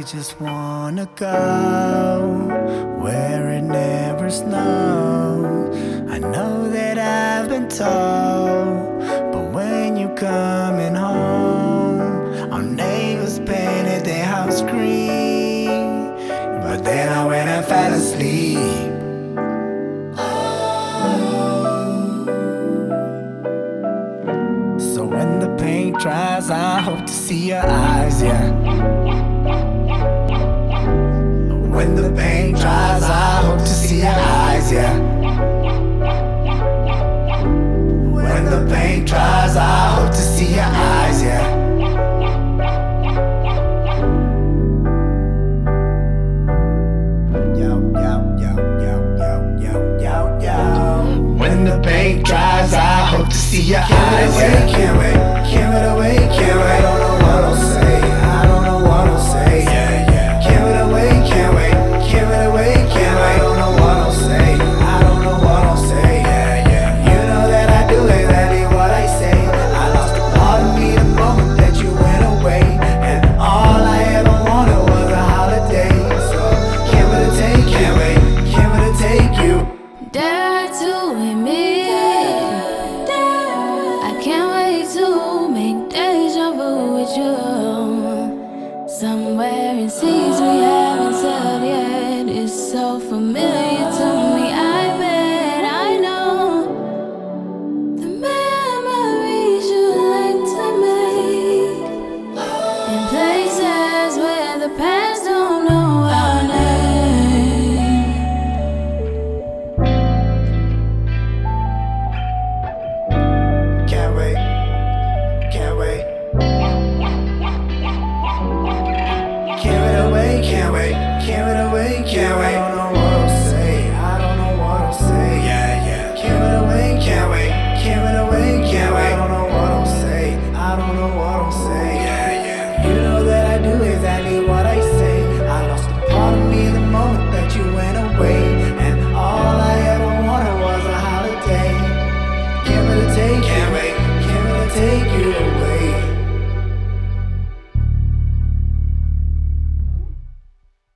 just wanna go where it never snows. I know that I've been told, but when you coming home, our neighbors painted their house green, but then I went and fell asleep. So when the paint dries, I hope to see your eyes, yeah. When the paint dries, I hope to see your eyes, yeah. When the paint dries, I hope to see your eyes, yeah. Yo, yo, yo, yo, yo, yo, yo, yo. When the paint dries, I hope to see your eyes, yeah. Can't wait, can't wait away, can't wait. I don't know what I'll say, I don't know what I'll say, yeah, yeah. Can't wait away, can't wait, can't wait away, can't wait. I don't know what I'll say, I don't know what I'll say, yeah, yeah. You know that I do exactly what I say. I lost a part of me the moment that you went away, and all I ever wanted was a holiday. So can't wait to take, can't wait to take you. Dare to admit, I can't wait to make deja vu with you. Somewhere in seas we haven't sailed yet. It's so familiar to me. I bet I know the memories you like to make in places where the past don't know our name. Can't wait, can't wait. Can't wait away, can't wait, can't wait away, can't wait.